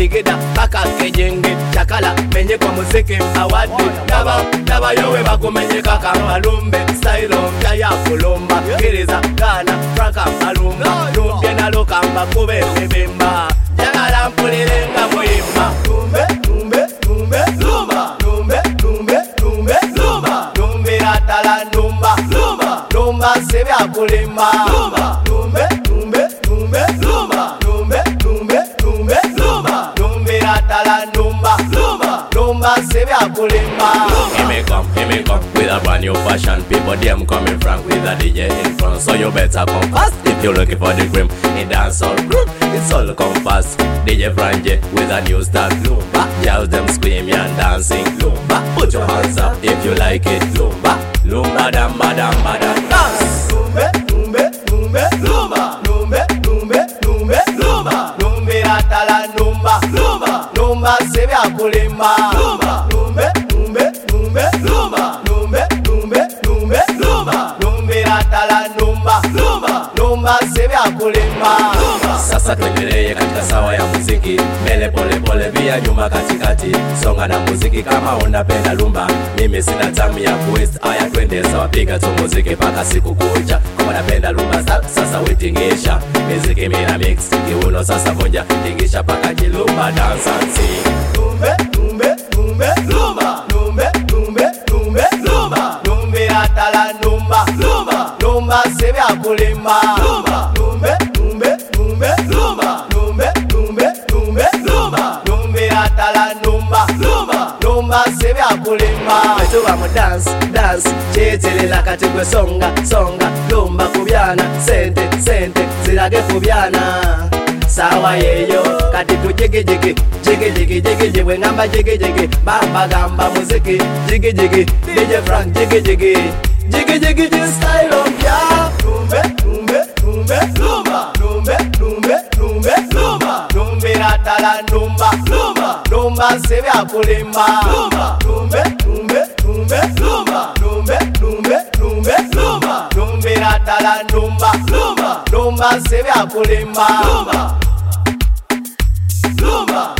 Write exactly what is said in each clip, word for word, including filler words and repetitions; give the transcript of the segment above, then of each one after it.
digida paka kejenge chakala menye kwa muziki awadi Daba, daba yowe bakumenye kaka malumbe Style mpya ya kulumba Kiriza, Ghana, Franka malumba Lumbye na lokamba kube mbimba Jagala mpulilenga muimba Lumbe, lumbe, lumbe, lumba Lumbe, lumbe, lumbe, lumba Lumbe atala numba Lumba, lumba sebya kulimba Lumba, lumbe, lumbe, lumbe, lumba Lumbe, lumbe, lumbe, lumba Lumbe atala numba Lumba, lumba sebya kulimba Here me come, here me come with a brand new fashion People them coming frank with a D J in front So you better come fast if you're looking for the cream In dancehall group, it's all come fast D J Franje with a new style Lumba, girls them screaming and dancing Lumba, put your hands up if you like it Lumba, lumba damba damba damba dance Lumbe, lumbe, lumbe, lumba Lumbe, lumbe, lumbe, lumba Lumbe atala numba Lumba, lumba sebya kulimba Lumba, lumbe, lumbe, lumbe, lumba Lumbe, lumbe, lumbe, lumba Lumbe atala numba Lumba, lumba sebya kulimba Sasa tuendelee katika sawa ya muziki Mbele pole pole via nyuma katikati Songa na muziki kama unapenda lumba Mimi sina tamu ya kuwaste Aya twende sawa piga tu muziki paka siku kucha Kama unapenda lumba sasa witingisha Muziki mina mix kiuno sasa vonja Tingisha paka kilumba dance and sing Lumbe, lumbe, lumbe, lumba Lumbe, lumbe, lumbe, lumba Lumbe atala numba Lumba, lumba sebya kulimba Lumba, lumbe, lumbe, lumbe, lumba Lumbe, lumbe, lumbe, lumba Lumbe atala numba Lumba, lumba sebya kulimba Wetuwa mu dance, dance Chitelela kati gwe songa, songa Lumba kubyana, sente, sente Zirage kubyana Sawa yeyo, kati tu jigi jigi Jigi jigi jigi jigi, ngamba jigi jigi Bamba gamba muziki, jigi jigi D J Frank jigi jigi Jigi jigi jigi style of ya Lumbe, lumbe, lumbe, lumba Lumbe, lumbe, lumbe, lumba Lumbe atala numba Lumba, lumba sebya kulimba Lumba, lumbe, lumbe, lumbe, lumba Lumbe, lumbe, lumbe, lumba Lumbe atala numba Lumba, lumba sebya kulimba Lumba Lumba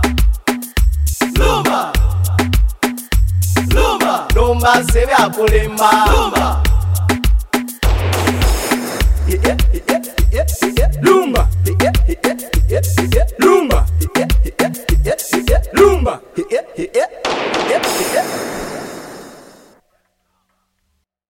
Lumba Lumba Lumba sebya kulimba Lumba yeah, yeah, yeah, yeah, yeah. Lumba